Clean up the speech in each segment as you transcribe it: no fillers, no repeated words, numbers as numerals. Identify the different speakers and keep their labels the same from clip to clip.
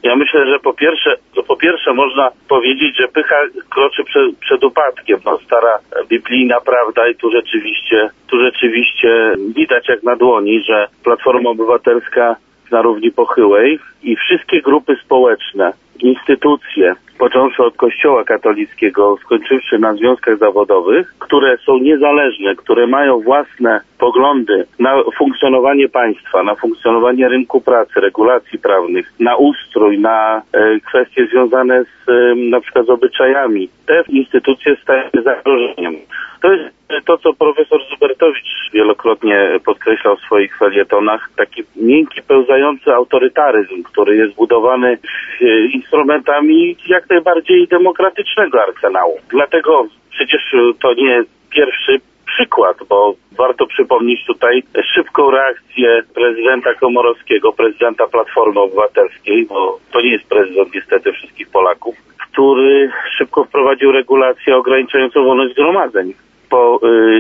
Speaker 1: Ja myślę, że po pierwsze można powiedzieć, że pycha kroczy przed upadkiem. No, stara biblijna prawda i tu rzeczywiście widać jak na dłoni, że Platforma Obywatelska na równi pochyłej i wszystkie grupy społeczne, instytucje, począwszy od Kościoła katolickiego, skończywszy na związkach zawodowych, które są niezależne, które mają własne poglądy na funkcjonowanie państwa, na funkcjonowanie rynku pracy, regulacji prawnych, na ustrój, na kwestie związane z na przykład z obyczajami. Te instytucje stają się zagrożeniem. To jest to, co profesor Zubertowicz wielokrotnie podkreślał w swoich felietonach, taki miękki, pełzający autorytaryzm, który jest budowany instrumentami jak najbardziej demokratycznego arsenału. Dlatego przecież to nie pierwszy przykład, bo warto przypomnieć tutaj szybką reakcję prezydenta Komorowskiego, prezydenta Platformy Obywatelskiej, bo to nie jest prezydent niestety wszystkich Polaków, który szybko wprowadził regulację ograniczającą wolność zgromadzeń. Po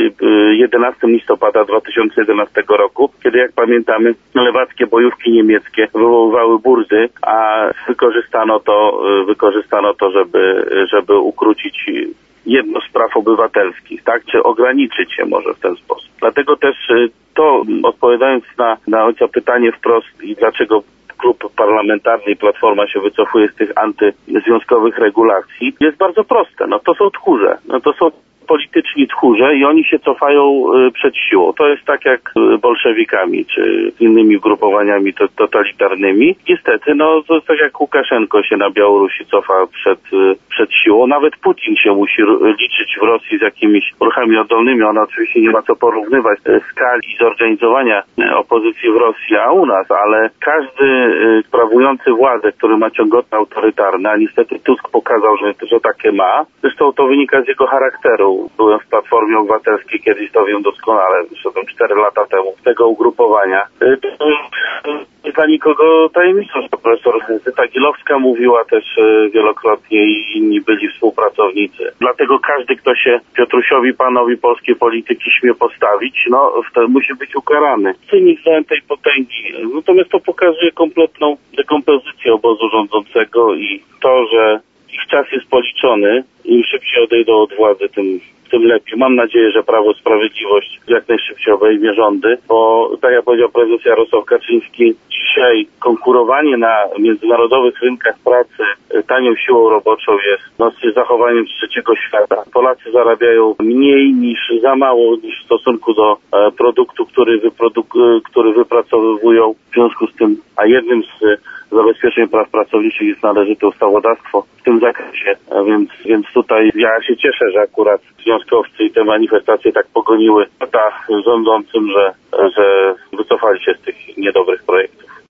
Speaker 1: 11 listopada 2011 roku, kiedy jak pamiętamy lewackie bojówki niemieckie wywoływały burzy, a wykorzystano to, żeby ukrócić jedno z praw obywatelskich, tak? Czy ograniczyć je może w ten sposób. Dlatego też to, odpowiadając na ojca pytanie wprost i dlaczego klub parlamentarny i Platforma się wycofuje z tych antyzwiązkowych regulacji, jest bardzo proste. No to są tchórze. No to są polityczni tchórze i oni się cofają przed siłą. To jest tak jak bolszewikami, czy z innymi ugrupowaniami totalitarnymi. Niestety, no to jest tak jak Łukaszenko się na Białorusi cofa przed siłą. Nawet Putin się musi liczyć w Rosji z jakimiś ruchami oddolnymi. On oczywiście nie ma co porównywać skali i zorganizowania opozycji w Rosji, a u nas, ale każdy sprawujący władzę, który ma ciągoty autorytarne, a niestety Tusk pokazał, że takie ma. Zresztą to wynika z jego charakteru. Byłem w Platformie Obywatelskiej, kiedyś to wiem doskonale, zresztą 4 lata temu, tego ugrupowania. To nie dla nikogo tajemnicą. Profesor Zyta Gilowska mówiła też wielokrotnie i inni byli współpracownicy. Dlatego każdy, kto się Piotrusiowi Panowi polskiej polityki śmie postawić, no musi być ukarany. Cynizm tej potęgi. Natomiast to pokazuje kompletną dekompozycję obozu rządzącego i to, że ich czas jest policzony. Im szybciej odejdą od władzy, tym lepiej. Mam nadzieję, że Prawo i Sprawiedliwość jak najszybciej obejmie rządy, bo tak jak powiedział prezes Jarosław Kaczyński, dzisiaj konkurowanie na międzynarodowych rynkach pracy tanią siłą roboczą jest z zachowaniem trzeciego świata. Polacy zarabiają za mało niż w stosunku do produktu, który wypracowują. W związku z tym, a jednym z zabezpieczeń praw pracowniczych jest należyte ustawodawstwo w tym zakresie, więc tutaj ja się cieszę, że akurat związkowcy i te manifestacje tak pogoniły rządzącym, że wycofali się z tych niedobrych projektów.